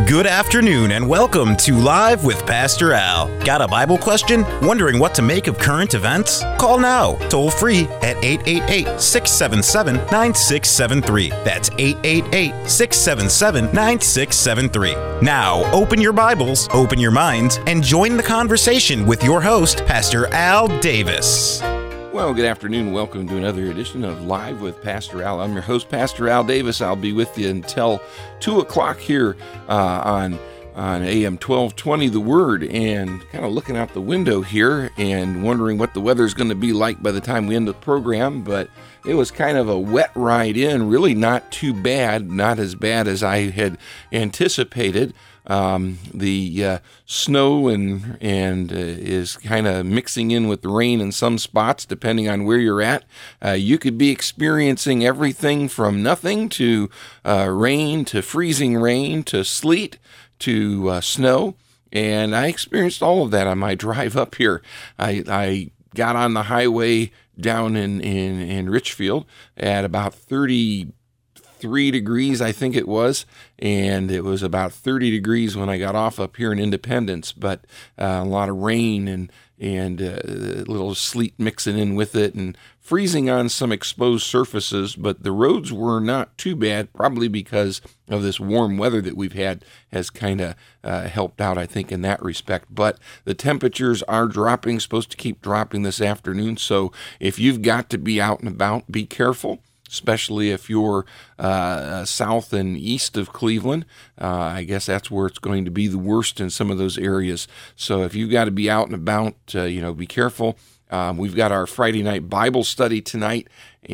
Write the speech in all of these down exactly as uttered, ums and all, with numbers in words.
Good afternoon and welcome to Live with Pastor Al. Got a Bible question? Wondering what to make of current events? Call now, toll free at eight eight eight, six seven seven, nine six seven three. That's eight eight eight, six seven seven, nine six seven three. Now, open your Bibles, open your minds, and join the conversation with your host, Pastor Al Davis. Well, good afternoon. Welcome to another edition of Live with Pastor Al. I'm your host, Pastor Al Davis. I'll be with you until two o'clock here uh, on on A M twelve twenty, The Word, and kind of looking out the window here and wondering what the weather's going to be like by the time we end the program. But it was kind of a wet ride in, really not too bad, not as bad as I had anticipated. Um, the uh, snow and and uh, is kind of mixing in with the rain in some spots, depending on where you're at. Uh, you could be experiencing everything from nothing to uh, rain to freezing rain to sleet to uh, snow, and I experienced all of that on my drive up here. I, I got on the highway down in, in, in Richfield at about thirty three degrees, I think it was, and it was about thirty degrees when I got off up here in Independence, but uh, a lot of rain and and uh, a little sleet mixing in with it and freezing on some exposed surfaces, but the roads were not too bad, probably because of this warm weather that we've had has kind of uh, helped out, I think, in that respect. But the temperatures are dropping, supposed to keep dropping this afternoon, so if you've got to be out and about, be careful, especially if you're uh, south and east of Cleveland. Uh, I guess that's where it's going to be the worst in some of those areas. So if you've got to be out and about, uh, you know, be careful. Um, we've got our Friday night Bible study tonight,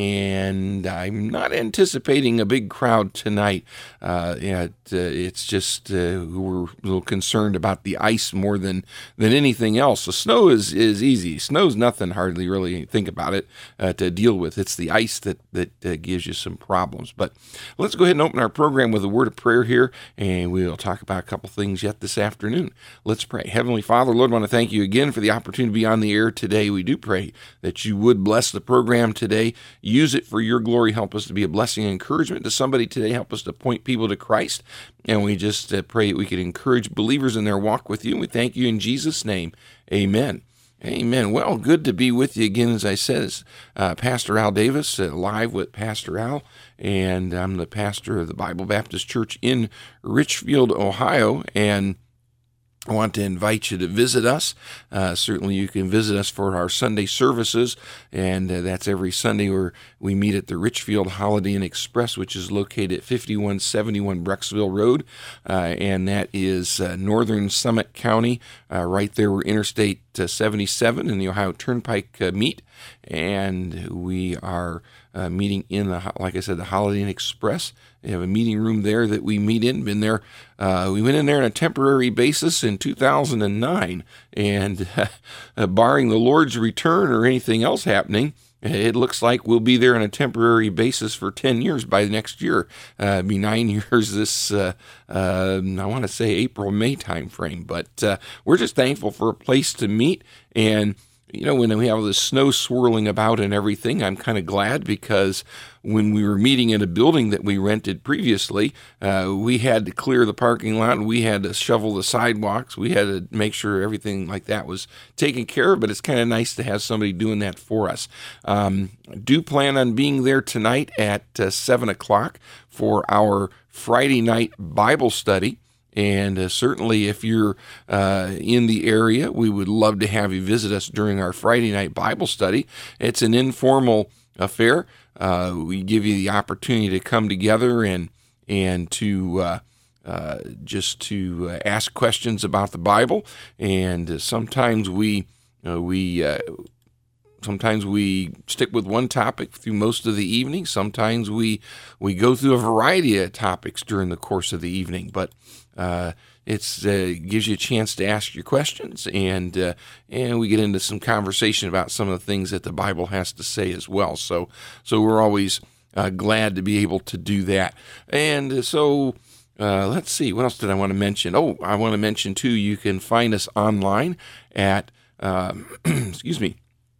and I'm not anticipating a big crowd tonight. Uh, it, uh, it's just uh, we're a little concerned about the ice more than, than anything else. The snow is, is easy. Snow's nothing, hardly really think about it uh, to deal with. It's the ice that, that uh, gives you some problems. But let's go ahead and open our program with a word of prayer here, and we'll talk about a couple things yet this afternoon. Let's pray. Heavenly Father, Lord, I want to thank you again for the opportunity to be on the air today. We do pray that you would bless the program today. Use it for your glory. Help us to be a blessing and encouragement to somebody today. Help us to point people to Christ. And we just uh, pray that we could encourage believers in their walk with you. And we thank you in Jesus' name. Amen. Amen. Well, good to be with you again, as I said. It's uh, Pastor Al Davis, uh, live with Pastor Al. And I'm the pastor of the Bible Baptist Church in Richfield, Ohio. And I want to invite you to visit us. Uh, certainly you can visit us for our Sunday services, and uh, that's every Sunday where we meet at the Richfield Holiday Inn Express, which is located at fifty-one seventy-one Brecksville Road, uh, and that is uh, northern Summit County, uh, right there where Interstate uh, seventy-seven and the Ohio Turnpike uh, meet, and we are uh, meeting in, the, like I said, the Holiday Inn Express. They have a meeting room there that we meet in. Been there. Uh, we went in there on a temporary basis in two thousand nine, and uh, barring the Lord's return or anything else happening, it looks like we'll be there on a temporary basis for ten years by next year. Uh, it'll be nine years this, uh, uh, I want to say April, May time frame. But uh, we're just thankful for a place to meet. And you know, when we have all this snow swirling about and everything, I'm kind of glad, because when we were meeting in a building that we rented previously, uh, we had to clear the parking lot, and we had to shovel the sidewalks. We had to make sure everything like that was taken care of, but it's kind of nice to have somebody doing that for us. Um, I do plan on being there tonight at uh, seven o'clock for our Friday night Bible study. And uh, certainly if you're uh, in the area, we would love to have you visit us during our Friday night Bible study. It's an informal affair. Uh, we give you the opportunity to come together and and to uh, uh, just to uh, ask questions about the Bible. And uh, sometimes we uh, we uh, Sometimes we stick with one topic through most of the evening. Sometimes we we go through a variety of topics during the course of the evening. But uh, it's uh, gives you a chance to ask your questions, and uh, and we get into some conversation about some of the things that the Bible has to say as well. So so we're always uh, glad to be able to do that. And so uh, let's see, what else did I want to mention? Oh, I want to mention too, you can find us online at uh, excuse me.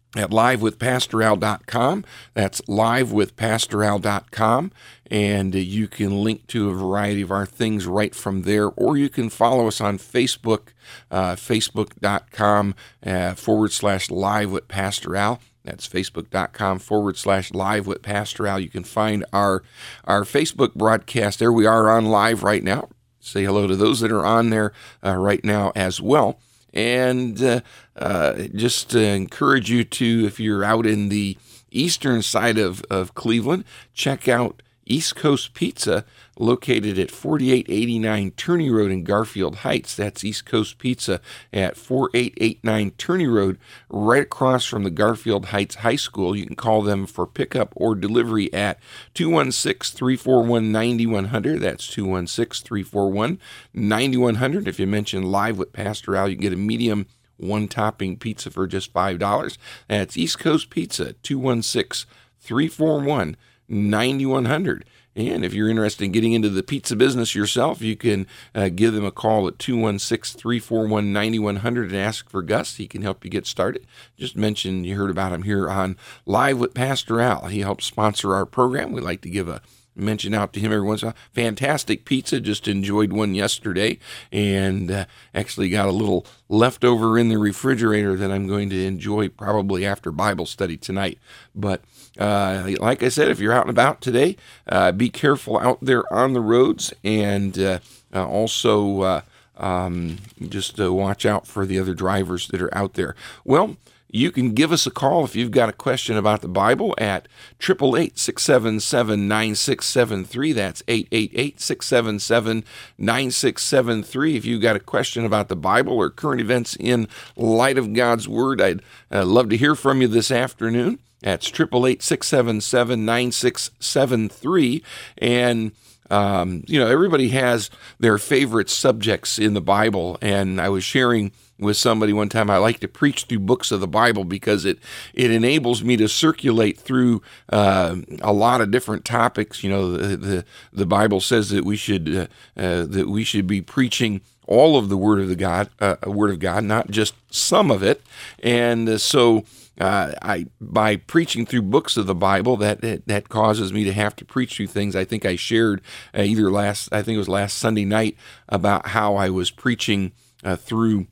at live with pastor al dot com. That's live with pastor al dot com. And uh, you can link to a variety of our things right from there, or you can follow us on Facebook, uh, facebook.com uh, forward slash live with Pastor Al. That's facebook.com forward slash live with Pastor Al. You can find our, our Facebook broadcast there. We are on live right now. Say hello to those that are on there uh, right now as well. And uh, uh, just uh, encourage you to, if you're out in the eastern side of, of Cleveland, check out East Coast Pizza, located at forty-eight eighty-nine Turney Road in Garfield Heights. That's East Coast Pizza at forty-eight eighty-nine Turney Road, right across from the Garfield Heights High School. You can call them for pickup or delivery at two one six, three four one, nine one zero zero. That's two one six, three four one, nine one zero zero. If you mention Live with Pastor Al, you can get a medium one-topping pizza for just five dollars. That's East Coast Pizza, two one six, three four one, nine one zero zero. And if you're interested in getting into the pizza business yourself, you can uh, give them a call at two one six, three four one, nine one zero zero and ask for Gus. He can help you get started. Just mention you heard about him here on Live with Pastor Al. He helps sponsor our program. We like to give a mention out to him every once in a while. Fantastic pizza. Just enjoyed one yesterday, and uh, actually got a little leftover in the refrigerator that I'm going to enjoy probably after Bible study tonight. But uh, like I said, if you're out and about today, uh, be careful out there on the roads, and uh, uh, also uh, um, just uh, watch out for the other drivers that are out there. Well, you can give us a call if you've got a question about the Bible at eight eight eight, six seven seven, nine six seven three. That's eight eight eight, six seven seven, nine six seven three. If you've got a question about the Bible or current events in light of God's Word, I'd uh, love to hear from you this afternoon. That's eight eight eight, six seven seven, nine six seven three. And Um, you know, everybody has their favorite subjects in the Bible, and I was sharing with somebody one time, I like to preach through books of the Bible because it it enables me to circulate through uh, a lot of different topics. You know, the the, the Bible says that we should uh, uh, that we should be preaching all of the Word of the God, uh, Word of God, not just some of it, and uh, so. Uh, I by preaching through books of the Bible, that, that that causes me to have to preach through things. I think I shared uh, either last, I think it was last Sunday night, about how I was preaching uh, through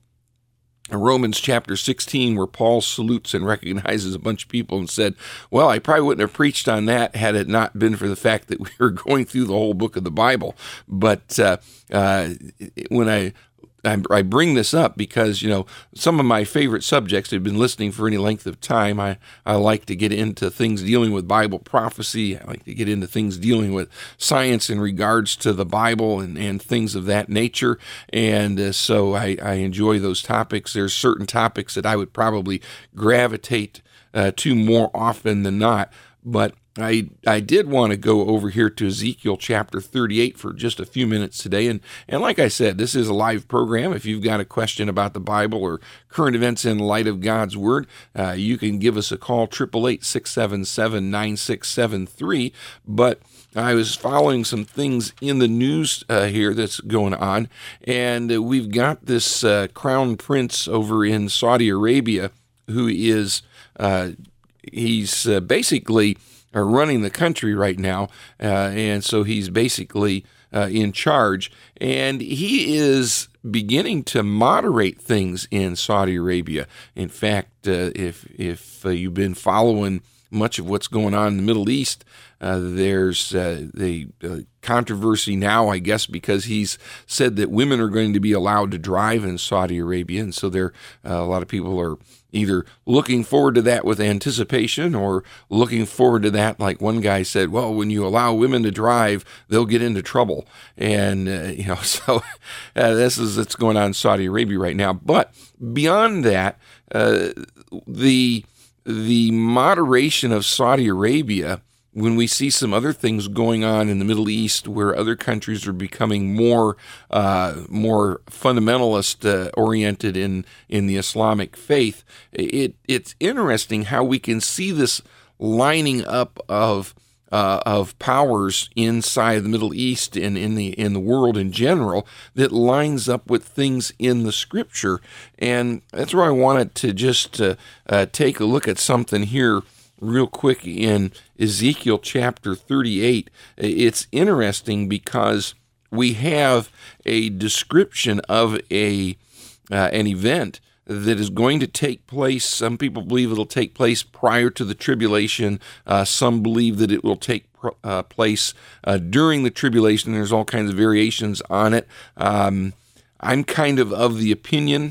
Romans chapter sixteen, where Paul salutes and recognizes a bunch of people and said, well, I probably wouldn't have preached on that had it not been for the fact that we were going through the whole book of the Bible. But uh, uh, when I I bring this up because, you know, some of my favorite subjects, have been listening for any length of time. I, I like to get into things dealing with Bible prophecy. I like to get into things dealing with science in regards to the Bible and, and things of that nature. And uh, so I, I enjoy those topics. There's certain topics that I would probably gravitate uh, to more often than not. But I I did want to go over here to Ezekiel chapter thirty-eight for just a few minutes today. And, and like I said, this is a live program. If you've got a question about the Bible or current events in light of God's Word, uh, you can give us a call, eight eight eight, six seven seven, nine six seven three. But I was following some things in the news uh, here that's going on, and uh, we've got this uh, crown prince over in Saudi Arabia who is, uh, he's uh, basically... are running the country right now, uh, and so he's basically uh, in charge, and he is beginning to moderate things in Saudi Arabia. In fact, uh, if if uh, you've been following much of what's going on in the Middle East, uh, there's uh, the uh, controversy now, I guess, because he's said that women are going to be allowed to drive in Saudi Arabia, and so there uh, a lot of people are either looking forward to that with anticipation or looking forward to that, like one guy said, well, when you allow women to drive, they'll get into trouble. And, uh, you know, so uh, this is what's going on in Saudi Arabia right now. But beyond that, uh, the the moderation of Saudi Arabia, when we see some other things going on in the Middle East where other countries are becoming more uh, more fundamentalist uh, oriented in, in the Islamic faith, it it's interesting how we can see this lining up of uh, of powers inside the Middle East and in the in the world in general that lines up with things in the Scripture. And that's where I wanted to just uh, uh, take a look at something here real quick in Ezekiel chapter thirty-eight. It's interesting because we have a description of a uh, an event that is going to take place. Some people believe it'll take place prior to the tribulation. Uh, some believe that it will take uh, place uh, during the tribulation. There's all kinds of variations on it. Um, I'm kind of of the opinion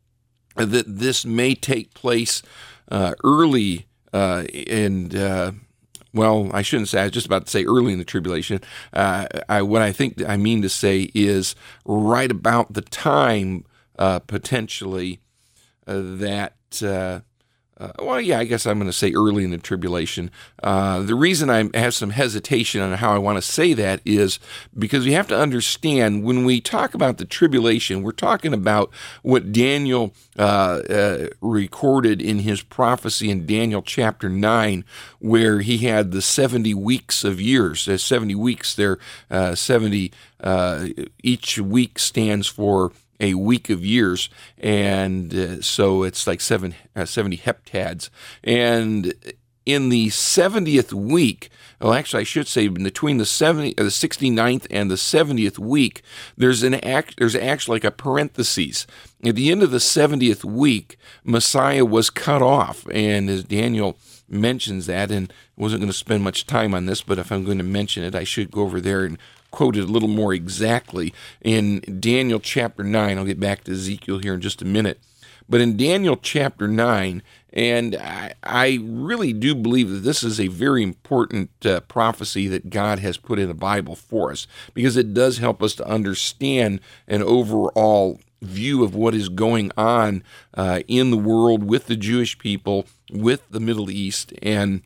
that this may take place uh, early uh, and uh, well, I shouldn't say, I was just about to say early in the tribulation. Uh, I, what I think I mean to say is right about the time uh, potentially Uh, that, uh, uh, well, yeah, I guess I'm going to say early in the tribulation. Uh, the reason I have some hesitation on how I want to say that is because we have to understand when we talk about the tribulation, we're talking about what Daniel uh, uh, recorded in his prophecy in Daniel chapter nine, where he had the seventy weeks of years. There's seventy weeks there, uh, seventy, uh, each week stands for a week of years, and uh, so it's like seven, uh, seventy heptads. And in the seventieth week, well, actually, I should say between the seventy, uh, the sixty-ninth and the seventieth week, there's an act, there's actually like a parenthesis. At the end of the seventieth week, Messiah was cut off, and as Daniel mentions that, and I wasn't going to spend much time on this, but if I'm going to mention it, I should go over there and quote it a little more exactly. In Daniel chapter nine, I'll get back to Ezekiel here in just a minute, but in Daniel chapter nine, and I, I really do believe that this is a very important uh, prophecy that God has put in the Bible for us, because it does help us to understand an overall view of what is going on uh, in the world with the Jewish people, with the Middle East. And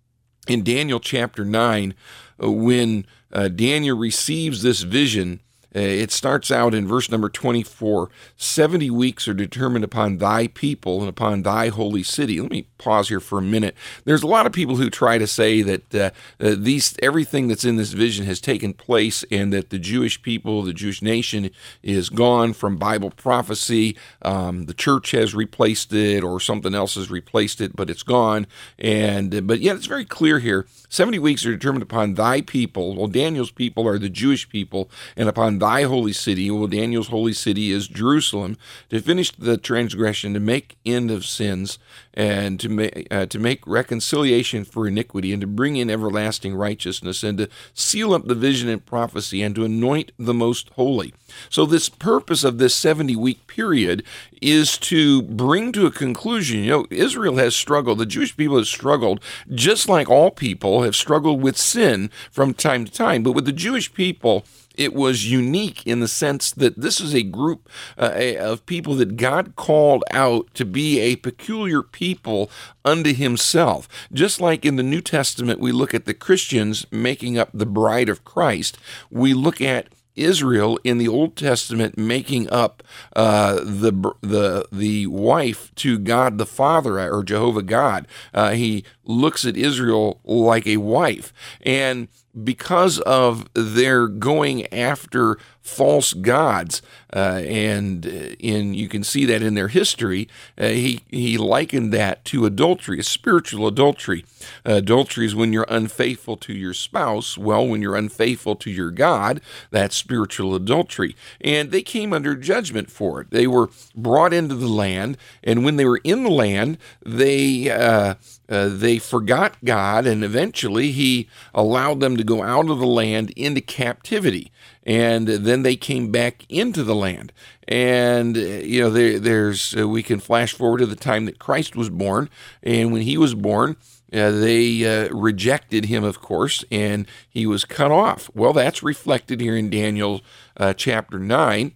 in Daniel chapter nine, uh, when uh, Daniel receives this vision, uh, it starts out in verse number twenty-four, seventy weeks are determined upon thy people and upon thy holy city. Let me pause here for a minute. There's a lot of people who try to say that uh, uh, these everything that's in this vision has taken place and that the Jewish people, the Jewish nation is gone from Bible prophecy. Um, the church has replaced it or something else has replaced it, but it's gone. And But yet it's very clear here. seventy weeks are determined upon thy people. Well, Daniel's people are the Jewish people, and upon thy holy city. Well, Daniel's holy city is Jerusalem, to finish the transgression, to make end of sins, and to make uh, to make reconciliation for iniquity, and to bring in everlasting righteousness, and to seal up the vision and prophecy, and to anoint the most holy. So this purpose of this seventy-week period is to bring to a conclusion. You know, Israel has struggled, the Jewish people have struggled, just like all people have struggled with sin from time to time. But with the Jewish people, it was unique in the sense that this is a group uh, of people that God called out to be a peculiar people unto himself. Just like in the New Testament, we look at the Christians making up the bride of Christ, we look at Israel in the Old Testament making up uh, the the the wife to God the Father, or Jehovah God. Uh, he looks at Israel like a wife, and because of their going after false gods, uh, and in you can see that in their history, uh, he he likened that to adultery, a spiritual adultery. Uh, adultery is when you're unfaithful to your spouse. Well, when you're unfaithful to your God, that's spiritual adultery. And they came under judgment for it. They were brought into the land, and when they were in the land, they uh, uh, they forgot God, and eventually He allowed them to go out of the land into captivity. And then they came back into the land. And, you know, there, there's, uh, we can flash forward to the time that Christ was born. And when he was born, uh, they uh, rejected him, of course, and he was cut off. Well, that's reflected here in Daniel uh, chapter nine.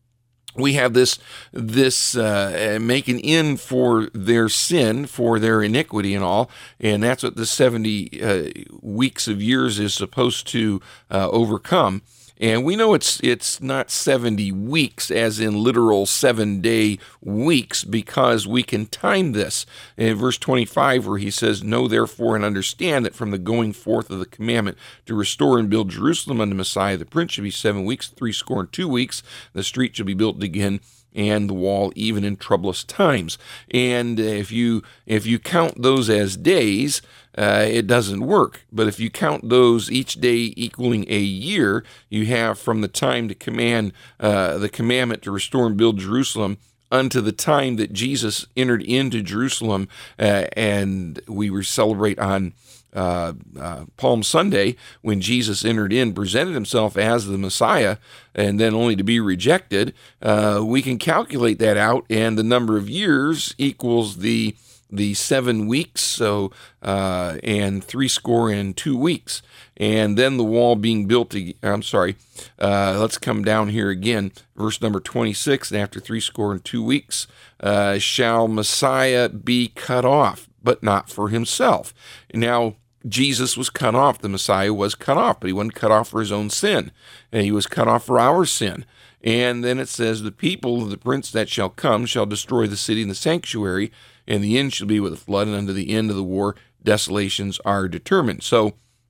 We have this, this uh, make an end for their sin, for their iniquity and all, and that's what the seventy uh, weeks of years is supposed to uh, overcome. And we know it's it's not seventy weeks, as in literal seven-day weeks, because we can time this. In verse twenty-five, where he says, "Know therefore and understand that from the going forth of the commandment to restore and build Jerusalem unto Messiah the Prince shall be seven weeks, three score and two weeks. The street shall be built again, and the wall even in troublous times." And if you if you count those as days, uh, it doesn't work. But if you count those each day equaling a year, you have from the time to command uh, the commandment to restore and build Jerusalem unto the time that Jesus entered into Jerusalem, uh, and we were celebrate on Uh, uh, Palm Sunday, when Jesus entered in, presented himself as the Messiah, and then only to be rejected. Uh, we can calculate that out, and the number of years equals the the seven weeks, so uh, and three score and two weeks, and then the wall being built. I'm sorry. Uh, let's come down here again, verse number twenty-six. And after three score and two weeks, uh, shall Messiah be cut off, but not for himself. Now, Jesus was cut off. The Messiah was cut off, but he wasn't cut off for his own sin, and he was cut off for our sin. And then it says, "The people of the prince that shall come shall destroy the city and the sanctuary, and the end shall be with a flood, and unto the end of the war desolations are determined." So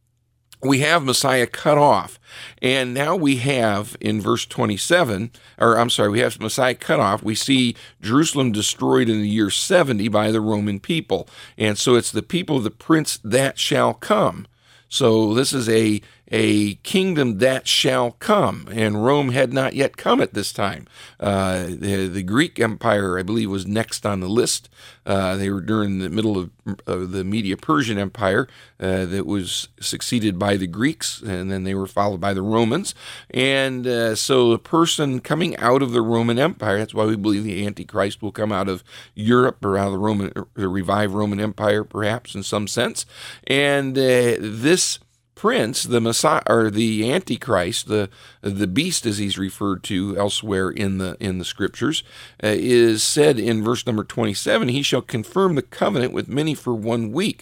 we have Messiah cut off, and now we have in verse twenty-seven, or I'm sorry, we have Messiah cut off. We see Jerusalem destroyed in the year seventy by the Roman people, and so it's the people of the prince that shall come. So this is a a kingdom that shall come, and Rome had not yet come at this time. Uh, the, the Greek Empire, I believe, was next on the list. Uh, they were during the middle of, of the Medo-Persian Empire uh, that was succeeded by the Greeks, and then they were followed by the Romans. And uh, so a person coming out of the Roman Empire, that's why we believe the Antichrist will come out of Europe, or out of the Roman, the revived Roman Empire, perhaps in some sense. And uh, this prince, the Messiah, or the Antichrist, the the beast as he's referred to elsewhere in the in the scriptures, uh, is said in verse number twenty-seven, "He shall confirm the covenant with many for one week."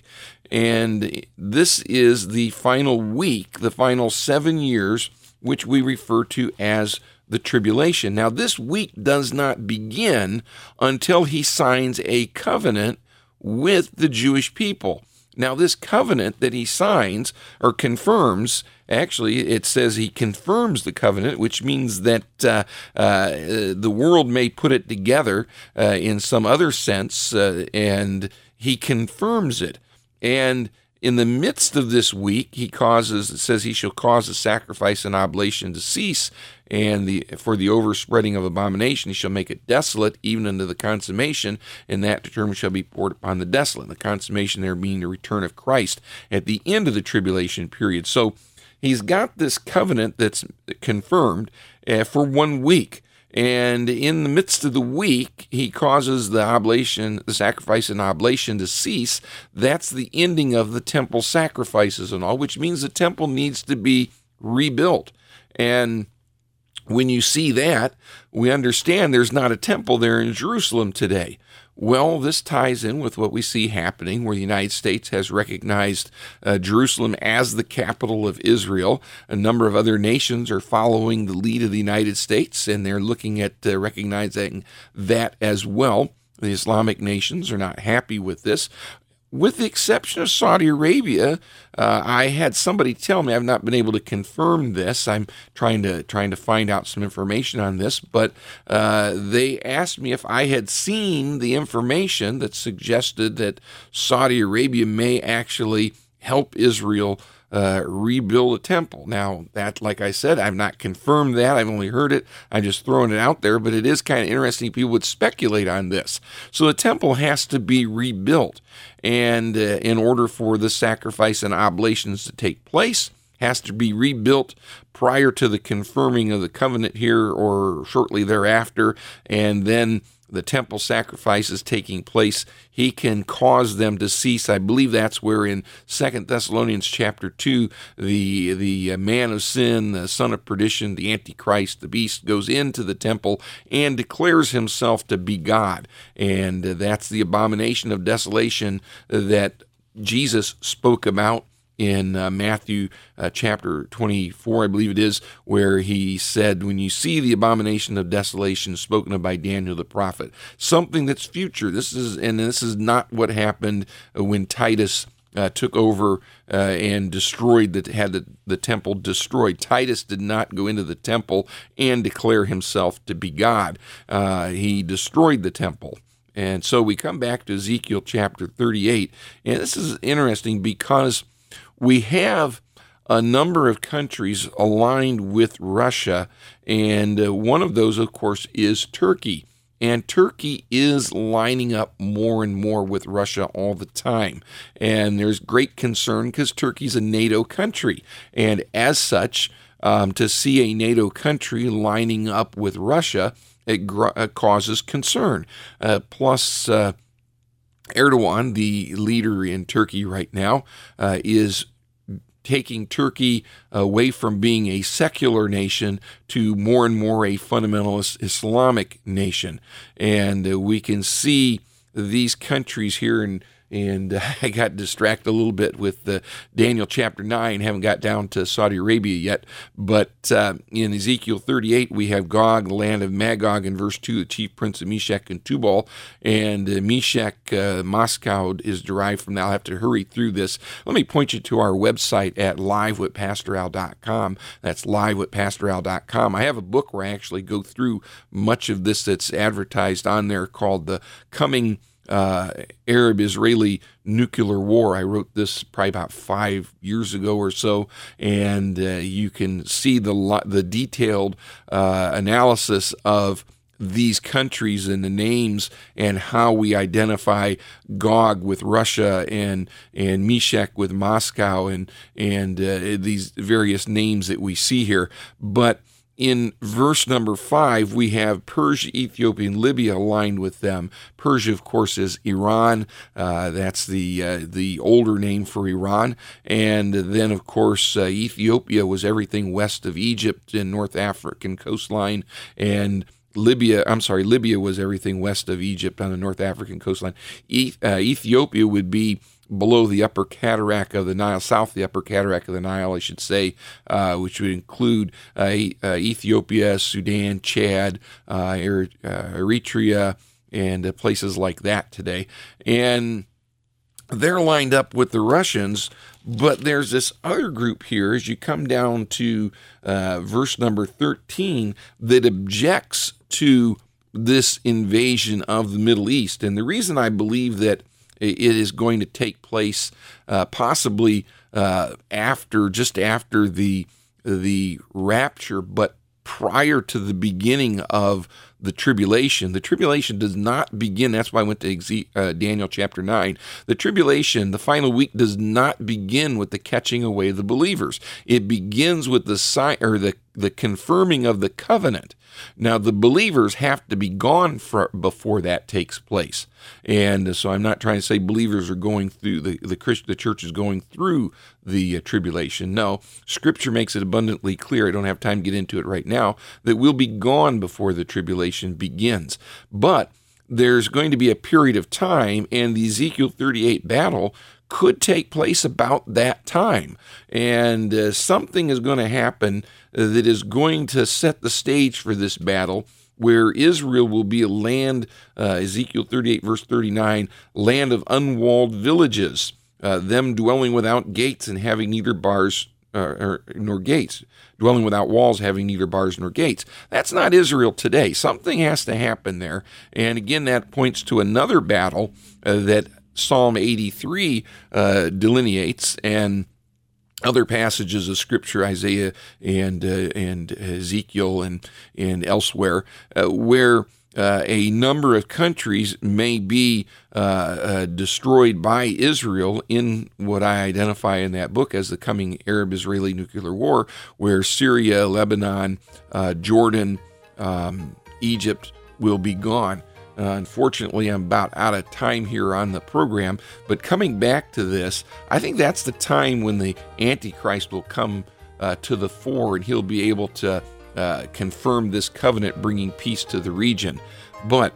And this is the final week, the final seven years, which we refer to as the tribulation. Now, this week does not begin until he signs a covenant with the Jewish people. Now, this covenant that he signs or confirms, actually, it says he confirms the covenant, which means that uh, uh, the world may put it together uh, in some other sense, uh, and he confirms it. And in the midst of this week, he causes, it says he shall cause the sacrifice and oblation to cease, and the for the overspreading of abomination he shall make it desolate, even unto the consummation, and that determined shall be poured upon the desolate. The consummation there being the return of Christ at the end of the tribulation period. So he's got this covenant that's confirmed uh, for one week. And in the midst of the week, he causes the oblation, the sacrifice and oblation to cease. That's the ending of the temple sacrifices and all, which means the temple needs to be rebuilt. And when you see that, we understand there's not a temple there in Jerusalem today. Well, this ties in with what we see happening, where the United States has recognized uh, Jerusalem as the capital of Israel. A number of other nations are following the lead of the United States, and they're looking at uh, recognizing that as well. The Islamic nations are not happy with this. With the exception of Saudi Arabia, uh, I had somebody tell me, I've not been able to confirm this. I'm trying to trying to find out some information on this, but uh, they asked me if I had seen the information that suggested that Saudi Arabia may actually help Israel Uh, rebuild a temple. Now, that, like I said, I've not confirmed that. I've only heard it. I'm just throwing it out there, but it is kind of interesting. People would speculate on this. So the temple has to be rebuilt, and uh, in order for the sacrifice and oblations to take place, has to be rebuilt prior to the confirming of the covenant here or shortly thereafter, and then the temple sacrifices taking place, he can cause them to cease. I believe that's where in Second Thessalonians chapter two, the the man of sin, the son of perdition, the Antichrist, the beast, goes into the temple and declares himself to be God. And that's the abomination of desolation that Jesus spoke about in uh, Matthew uh, chapter twenty-four, I believe it is, where he said, when you see the abomination of desolation spoken of by Daniel the prophet, something that's future. This is, and this is not what happened when Titus Uh, took over uh, and destroyed, the, had the, the temple destroyed. Titus did not go into the temple and declare himself to be God. Uh, he destroyed the temple. And so we come back to Ezekiel chapter thirty-eight. And this is interesting because we have a number of countries aligned with Russia. And uh, one of those, of course, is Turkey. And Turkey is lining up more and more with Russia all the time. And there's great concern because Turkey's a NATO country. And as such, um, to see a NATO country lining up with Russia, it gr- uh, causes concern. Uh, plus, uh, Erdogan, the leader in Turkey right now, uh, is taking Turkey away from being a secular nation to more and more a fundamentalist Islamic nation. And uh, we can see these countries here, and and uh, I got distracted a little bit with uh, Daniel chapter nine, haven't got down to Saudi Arabia yet, but uh, in Ezekiel thirty-eight, we have Gog, the land of Magog, in verse two, the chief prince of Meshech and Tubal, and uh, Meshech, uh, Moscow is derived from that. I'll have to hurry through this. Let me point you to our website at live with pastor al dot com. That's live with pastor al dot com. I have a book where I actually go through much of this that's advertised on there called The Coming Uh, Arab-Israeli Nuclear War. I wrote this probably about five years ago or so, and uh, you can see the the detailed uh, analysis of these countries and the names and how we identify Gog with Russia and and Meshech with Moscow and and uh, these various names that we see here. But in verse number five, we have Persia, Ethiopia, and Libya aligned with them. Persia, of course, is Iran. Uh, that's the uh, the older name for Iran. And then, of course, uh, Ethiopia was everything west of Egypt and North African coastline. And Libya, I'm sorry, Libya was everything west of Egypt on the North African coastline. E- uh, Ethiopia would be below the upper cataract of the Nile, south of the upper cataract of the Nile, I should say, uh, which would include uh, uh, Ethiopia, Sudan, Chad, uh, er- uh, Eritrea, and uh, places like that today. And they're lined up with the Russians, but there's this other group here, as you come down to uh, verse number thirteen, that objects to this invasion of the Middle East. And the reason I believe that it is going to take place uh, possibly uh, after, just after the the rapture, but prior to the beginning of the tribulation. The tribulation does not begin. That's why I went to uh, Daniel chapter nine. The tribulation, the final week, does not begin with the catching away of the believers. It begins with the sign or the the confirming of the covenant. Now, the believers have to be gone for, before that takes place. And so I'm not trying to say believers are going through, the, the, Christ, the church is going through the uh, tribulation. No, Scripture makes it abundantly clear, I don't have time to get into it right now, that we'll be gone before the tribulation begins. But there's going to be a period of time, and the Ezekiel thirty-eight battle could take place about that time. And uh, something is going to happen uh, that is going to set the stage for this battle, where Israel will be a land, uh, Ezekiel thirty-eight, verse thirty-nine, land of unwalled villages, uh, them dwelling without gates and having neither bars uh, or, nor gates, dwelling without walls, having neither bars nor gates. That's not Israel today. Something has to happen there. And again, that points to another battle uh, that Psalm eighty-three uh, delineates, and other passages of Scripture, Isaiah and uh, and Ezekiel and and elsewhere, uh, where uh, a number of countries may be uh, uh, destroyed by Israel in what I identify in that book as the coming Arab-Israeli nuclear war, where Syria, Lebanon, uh, Jordan, um, Egypt will be gone. Uh, unfortunately, I'm about out of time here on the program, but coming back to this, I think that's the time when the Antichrist will come uh, to the fore, and he'll be able to uh, confirm this covenant, bringing peace to the region. But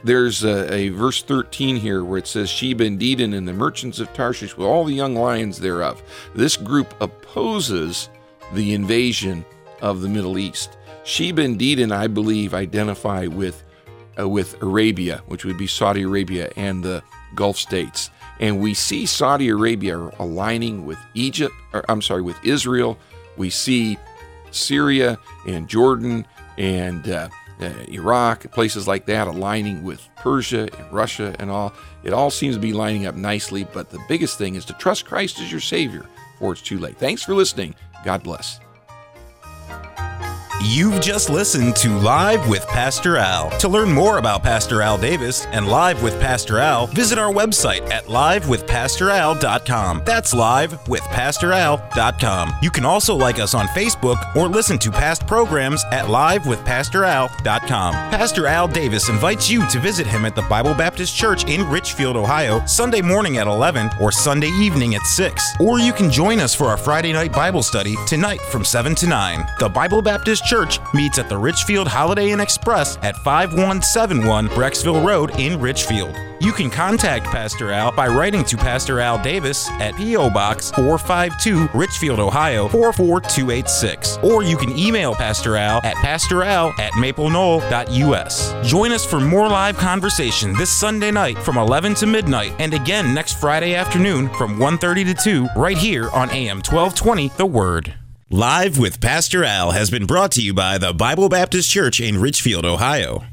there's a, a verse thirteen here where it says, Sheba and Dedan and the merchants of Tarshish with all the young lions thereof. This group opposes the invasion of the Middle East. Sheba and Dedan, I believe, identify with uh, with Arabia, which would be Saudi Arabia and the Gulf states. And we see Saudi Arabia aligning with Egypt, or I'm sorry, with Israel. We see Syria and Jordan and uh, uh, Iraq, places like that, aligning with Persia and Russia and all. It all seems to be lining up nicely, but the biggest thing is to trust Christ as your Savior before it's too late. Thanks for listening. God bless. You've just listened to Live with Pastor Al. To learn more about Pastor Al Davis and Live with Pastor Al, visit our website at live with pastor al dot com. That's live with pastor al dot com. You can also like us on Facebook or listen to past programs at live with pastor al dot com. Pastor Al Davis invites you to visit him at the Bible Baptist Church in Richfield, Ohio, Sunday morning at eleven or Sunday evening at six. Or you can join us for our Friday night Bible study tonight from seven to nine. The Bible Baptist Church Church meets at the Richfield Holiday Inn Express at five one seven one Brecksville Road in Richfield. You can contact Pastor Al by writing to Pastor Al Davis at P O Box four five two, Richfield, Ohio four four two eight six. Or you can email Pastor Al at pastoral at maple knoll dot u s. Join us for more live conversation this Sunday night from eleven to midnight, and again next Friday afternoon from one thirty to two, right here on A M twelve twenty, The Word. Live with Pastor Al has been brought to you by the Bible Baptist Church in Richfield, Ohio.